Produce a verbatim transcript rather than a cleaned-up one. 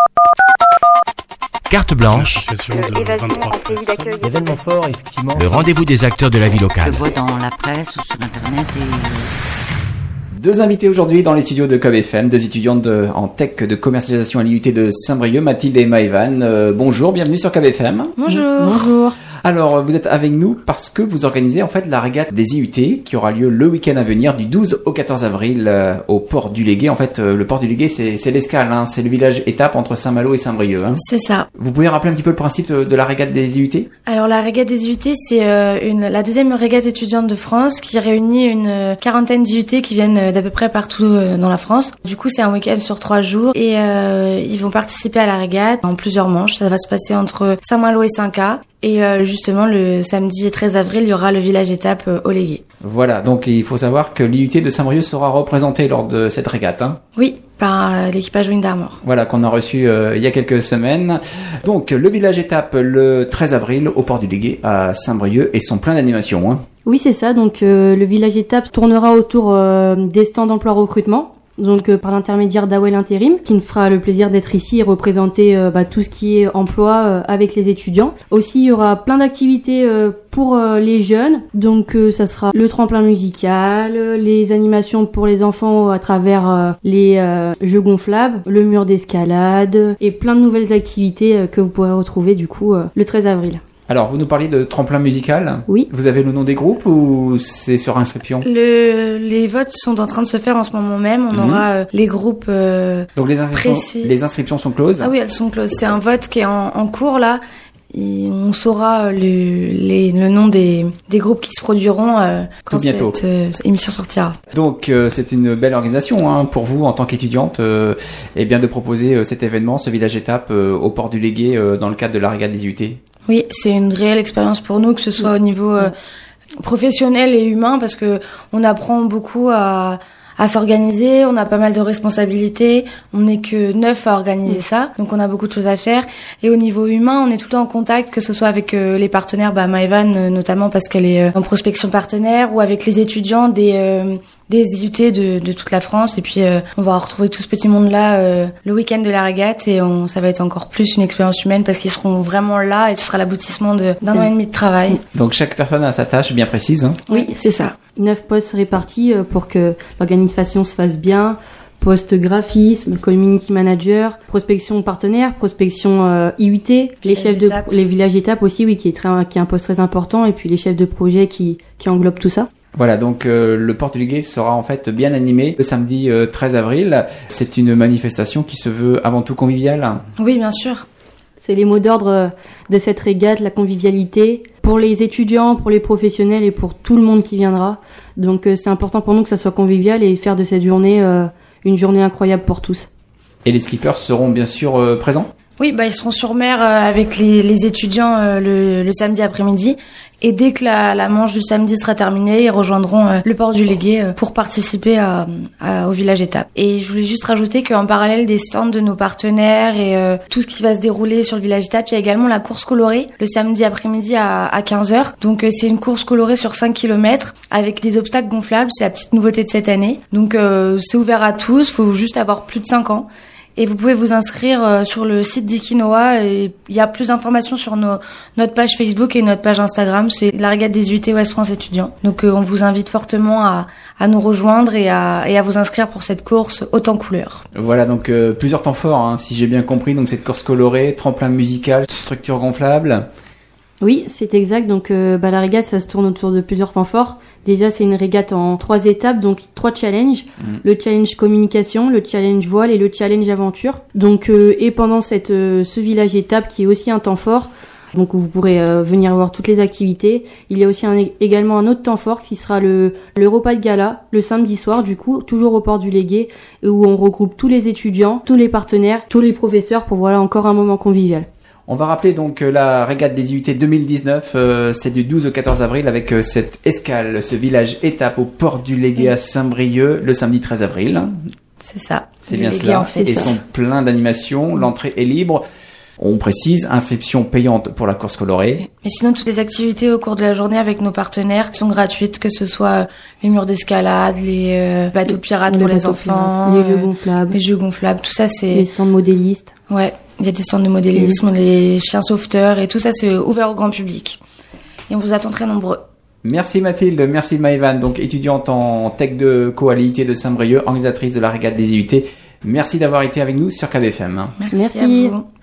Carte blanche. Événement fort, effectivement. Le rendez-vous des acteurs de la vie locale. Je vois dans la presse ou sur internet et... Deux invités aujourd'hui dans les studios de Cob F M, deux étudiantes de, en tech de commercialisation à l'I U T de Saint-Brieuc, Mathilde et Maëvan. Euh, bonjour, bienvenue sur Cob F M. Bonjour. Bonjour. Alors, vous êtes avec nous parce que vous organisez en fait la régate des I U T qui aura lieu le week-end à venir du douze au quatorze avril euh, au port du Légué. En fait, euh, le port du Légué, c'est, c'est l'escale, hein, c'est le village étape entre Saint-Malo et Saint-Brieuc. Hein. C'est ça. Vous pouvez rappeler un petit peu le principe de, de la régate des I U T ? Alors la régate des I U T, c'est euh, une, la deuxième régate étudiante de France qui réunit une quarantaine d'I U T qui viennent d'à peu près partout euh, dans la France. Du coup, c'est un week-end sur trois jours et euh, ils vont participer à la régate en plusieurs manches. Ça va se passer entre Saint-Malo et Saint-Ca. Et euh, justement, le samedi treize avril, il y aura le village étape euh, au Légué. Voilà, donc il faut savoir que l'I U T de Saint-Brieuc sera représenté lors de cette régate. Hein. Oui, par euh, l'équipage Wind Armour. Voilà, qu'on a reçu euh, il y a quelques semaines. Donc, le village étape le treize avril au port du Légué à Saint-Brieuc et sont plein d'animations. Hein. Oui, c'est ça. Donc, euh, le village étape tournera autour euh, des stands d'emploi recrutement. Donc euh, par l'intermédiaire d'Awel Intérim, qui nous fera le plaisir d'être ici et représenter euh, bah, tout ce qui est emploi euh, avec les étudiants. Aussi, il y aura plein d'activités euh, pour euh, les jeunes. Donc euh, ça sera le tremplin musical, les animations pour les enfants à travers euh, les euh, jeux gonflables, le mur d'escalade et plein de nouvelles activités euh, que vous pourrez retrouver du coup euh, le treize avril. Alors, vous nous parliez de tremplin musical. Oui. Vous avez le nom des groupes ou c'est sur inscription ? Le, les votes sont en train de se faire en ce moment même. On mmh. aura euh, les groupes euh, Donc les inscriptions, précis. les inscriptions sont closes ? Ah oui, elles sont closes. C'est un vote qui est en, en cours là. Et on saura le, les, le nom des, des groupes qui se produiront euh, quand cette euh, émission sortira. Donc euh, c'est une belle organisation hein, pour vous en tant qu'étudiante euh, et bien de proposer euh, cet événement, ce village étape euh, au port du Légué euh, dans le cadre de la régate des I U T. Oui, c'est une réelle expérience pour nous, que ce soit au niveau euh, professionnel et humain, parce que on apprend beaucoup à à s'organiser, on a pas mal de responsabilités, on n'est que neuf à organiser ça, donc on a beaucoup de choses à faire. Et au niveau humain, on est tout le temps en contact, que ce soit avec euh, les partenaires, bah Maëvan euh, notamment parce qu'elle est euh, en prospection partenaire, ou avec les étudiants des euh, des I U T de, de toute la France. Et puis euh, on va retrouver tout ce petit monde-là euh, le week-end de la régate, et on, ça va être encore plus une expérience humaine parce qu'ils seront vraiment là, et ce sera l'aboutissement de, d'un an et demi de travail. Donc chaque personne a sa tâche bien précise. Hein. Oui, c'est ça. Neuf postes répartis pour que l'organisation se fasse bien. Poste graphisme, community manager, prospection partenaire, prospection euh, I U T, les Village chefs de étape. les villages étapes aussi, oui, qui est très, qui est un poste très important, et puis les chefs de projet qui qui englobent tout ça. Voilà, donc euh, le port du Légué sera en fait bien animé le samedi euh, treize avril. C'est une manifestation qui se veut avant tout conviviale. Oui, bien sûr. C'est les mots d'ordre de cette régate, la convivialité, pour les étudiants, pour les professionnels et pour tout le monde qui viendra. Donc euh, c'est important pour nous que ça soit convivial et faire de cette journée euh, une journée incroyable pour tous. Et les skippers seront bien sûr euh, présents ? Oui, bah ils seront sur mer euh, avec les, les étudiants euh, le, le samedi après-midi. Et dès que la, la manche du samedi sera terminée, ils rejoindront euh, le port du Légué euh, pour participer à, à, au village étape. Et je voulais juste rajouter qu'en parallèle des stands de nos partenaires et euh, tout ce qui va se dérouler sur le village étape, il y a également la course colorée le samedi après-midi à, à quinze heures. Donc euh, c'est une course colorée sur cinq kilomètres avec des obstacles gonflables. C'est la petite nouveauté de cette année. Donc euh, c'est ouvert à tous, faut juste avoir plus de cinq ans. Et vous pouvez vous inscrire euh, sur le site d'Ikinoa, et il y a plus d'informations sur nos, notre page Facebook et notre page Instagram. C'est la régate des I U T Ouest France étudiants. Donc euh, on vous invite fortement à, à nous rejoindre et à, et à vous inscrire pour cette course haute en couleurs. Voilà, donc euh, plusieurs temps forts, hein, si j'ai bien compris. Donc cette course colorée, tremplin musical, structure gonflable. Oui, c'est exact. Donc euh, bah, la régate, ça se tourne autour de plusieurs temps forts. Déjà, c'est une régate en trois étapes, donc trois challenges. Mmh. Le challenge communication, le challenge voile et le challenge aventure. Donc, euh, et pendant cette, euh, ce village étape qui est aussi un temps fort, donc vous pourrez euh, venir voir toutes les activités. Il y a aussi un, également un autre temps fort qui sera le, le repas de gala, le samedi soir, du coup, toujours au port du Légué, où on regroupe tous les étudiants, tous les partenaires, tous les professeurs pour voilà encore un moment convivial. On va rappeler donc la régate des I U T deux mille dix-neuf, euh, c'est du douze au quatorze avril avec euh, cette escale, ce village étape au port du Légué à Saint-Brieuc le samedi treize avril. C'est ça. C'est bien cela. En fait, et ça. sont pleins d'animations, l'entrée est libre. On précise, inscription payante pour la course colorée. Mais sinon, toutes les activités au cours de la journée avec nos partenaires sont gratuites, que ce soit les murs d'escalade, les euh, bateaux pirates Les pour les bateaux enfants, pirates, les jeux euh, gonflables, les jeux gonflables, tout ça c'est... les stands modélistes. Ouais, il y a des stands de modélisme, les chiens sauveteurs et tout ça c'est ouvert au grand public. Et on vous attend très nombreux. Merci Mathilde, merci Maëvan, donc étudiante en tech de Co-A-L I T de Saint-Brieuc, organisatrice de la régate des I U T. Merci d'avoir été avec nous sur K B F M. Merci, Merci. à vous.